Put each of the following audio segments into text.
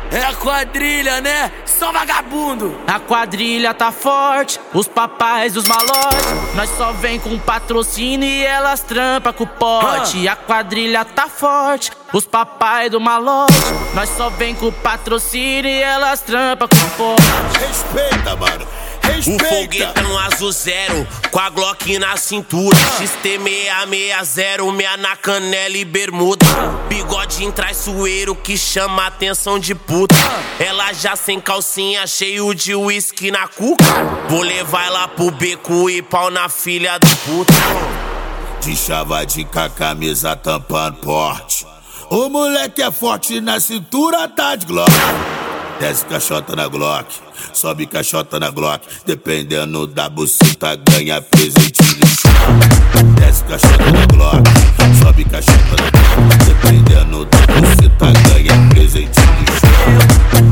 É a quadrilha, né? Só vagabundo. A quadrilha tá forte, os papais dos malotes. Nós só vem com patrocínio e elas trampa com o pote. A quadrilha tá forte, os papais do malote. Nós só vem com patrocínio e elas trampa com o pote. Respeita, mano. Um foguetão azul zero, com a Glock na cintura. XT660, meia na canela e bermuda. Bigodinho traiçoeiro que chama atenção de puta. Ela já sem calcinha, cheio de uísque na cuca. Vou levar ela pro beco e pau na filha da puta. De chavadinho com a camisa tampando porte. O moleque é forte na cintura, tá de Glock. Desce caixota na Glock, sobe caixota na Glock. Dependendo da buceta, ganha presente de chão. Desce caixota na Glock, sobe caixota na Glock. Dependendo da buceta, ganha presente de chão.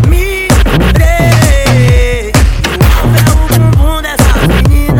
Mirei, é o bumbum dessa menina.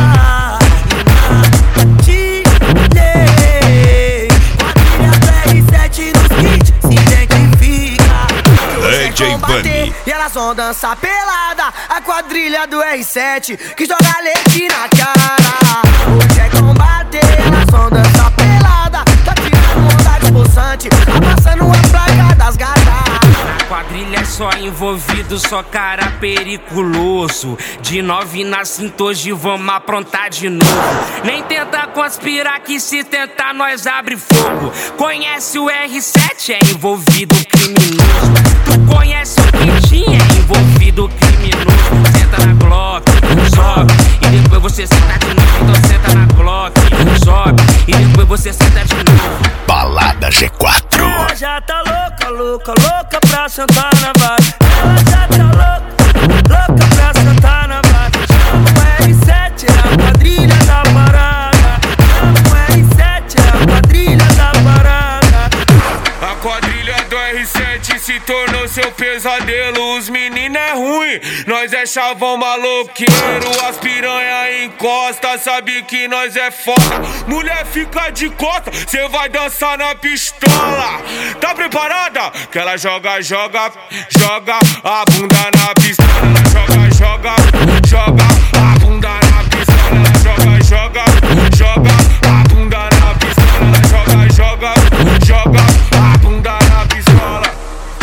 Tirei, quadrilha BR7 nos kits, se identifica. DJ Vani. E elas vão dançar pelada, a quadrilha do R7 que joga leite na cara. Hoje é combater, elas vão dançar pelada, tá tirando onda de poçante, amassando a placa das gatas. Na quadrilha é só envolvido, só cara periculoso. De 9 na cinta hoje vamos aprontar de novo. Nem tenta conspirar que se tentar nós abre fogo. Conhece o R7, é envolvido criminoso. Tu conhece o Quintinho, é envolvido criminoso. Senta na Glock, sobe, e depois você senta de novo. Então senta na Glock, sobe, e depois você senta de novo. Balada G4. Ela já tá louca, louca, louca pra sentar na base. Ela já tá louca, louca pra sentar na base. Chama o R7, é a quadrilha da parada. Chama o R7, é a quadrilha da parada. A quadrilha do R7 se tornou seu pesadelo. Os meninos é ruim, nós é chavão maloqueiro. As piranha encosta, sabe que nós é foda. Mulher fica de costa, cê vai dançar na pistola. Tá preparada? Que ela joga, joga, joga a bunda na pistola. Ela joga, joga, joga a bunda na pistola. Ela joga, joga, joga a bunda na pistola. Ela joga, joga, joga a bunda na pistola.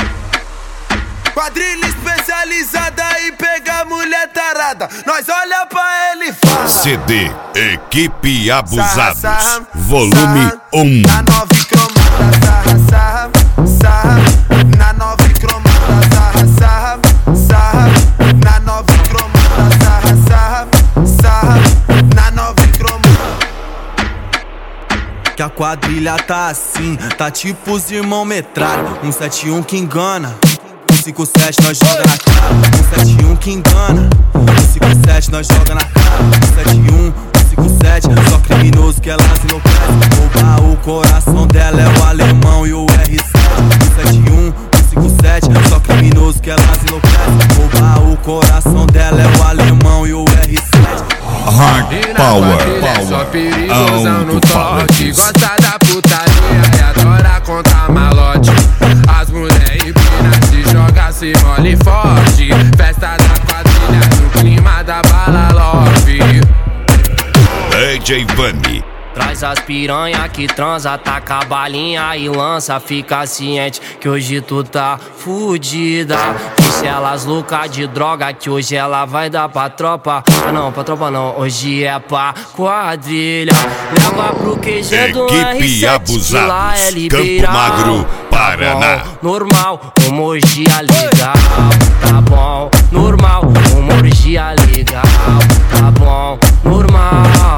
Quadrilha especializada em pegar mulher tarada. Nós olha pra ele e fala. CD Equipe Abusados, volume 1. Na 9 cromada, sarra, sarra, sarra. Na 9 cromada, sarra, sarra, sarra. Na 9 cromada, sarra, sarra, sarra. Na 9 cromada. Que a quadrilha tá assim, tá tipo os irmão metralha. 171 que engana, 157 nós joga na cara. 171 que engana, 157 nós joga na cara. 171, 157, só criminoso que elas enlouquecem. Roubar o coração dela é o alemão e o R7. 171, 157, só criminoso que elas enlouquecem. Roubar o coração dela é o alemão e o R7. Hard Power, Só perigosão no toque. Gosta da putaria e adora contar malote. As mulher empina, se joga, se mole forte. Festa da quadrilha, no clima da bala love. DJ Vani. Traz as piranha que transa, taca a balinha e lança. Fica ciente que hoje tu tá fudida. Deixa elas louca de droga que hoje ela vai dar pra tropa. Ah não, pra tropa não, hoje é pra quadrilha. Leva pro QG do Equipe R7, Abusados, lá é Campo liberal. Magro, Paraná. Tá bom, normal, uma orgia legal. Tá bom, normal, uma orgia legal. Tá bom, normal.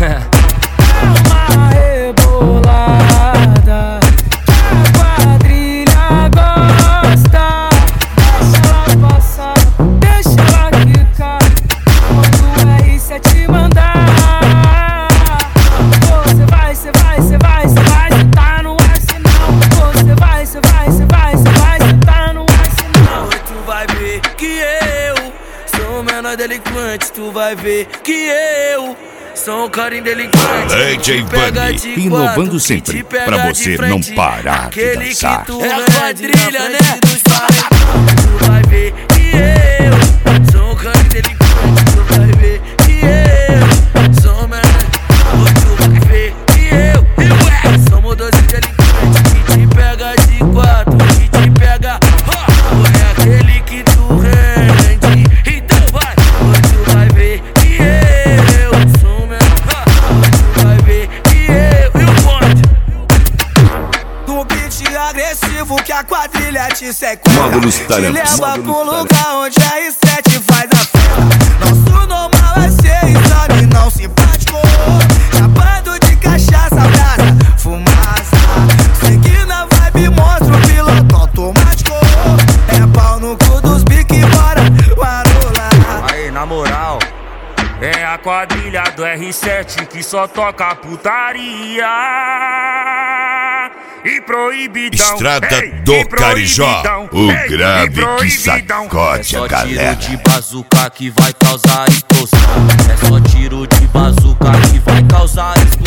Uma rebolada, a quadrilha gosta. Deixa ela passar, deixa ela quicar. Quando o R7 mandar, você vai, cê vai, cê vai, cê vai, cê tá no arsenal. Você vai, cê vai, cê vai, cê vai, cê tá no arsenal. Tu vai ver que eu sou o menor delinquente. Tu vai ver que eu sou um cara indelinquente. DJ Vani, inovando sempre, pra você não parar de dançar. É a quadrilha, né? Tu vai ver que eu sou um cara inteligente. Tu vai ver que eu sou um menor. Tu vai ver que eu somos dois inteligentes que te pega de quatro, que te pega. É aquele que tu rende. Então vai, tu vai ver que eu sou um menor. Tu vai ver que eu e o bonde. No beat agressivo que a quadrilha te sequestra, te leva pro lugar onde a R7 faz a festa. Nosso normal é ser exame não simpático, chapado de cachaça, brasa, fumaça. Seguindo a vibe, mostra o piloto automático. É pau no cu dos bique, bora, marola. Aí, na moral, é a quadrilha do R7 que só toca putaria e proibidão. Estrada Ei, do e Carijó, proibidão. o Ei, grave e que proibidão. sacode a galera. Tiro de bazuca que vai causar explosão. É só tiro de bazuca que vai causar explosão.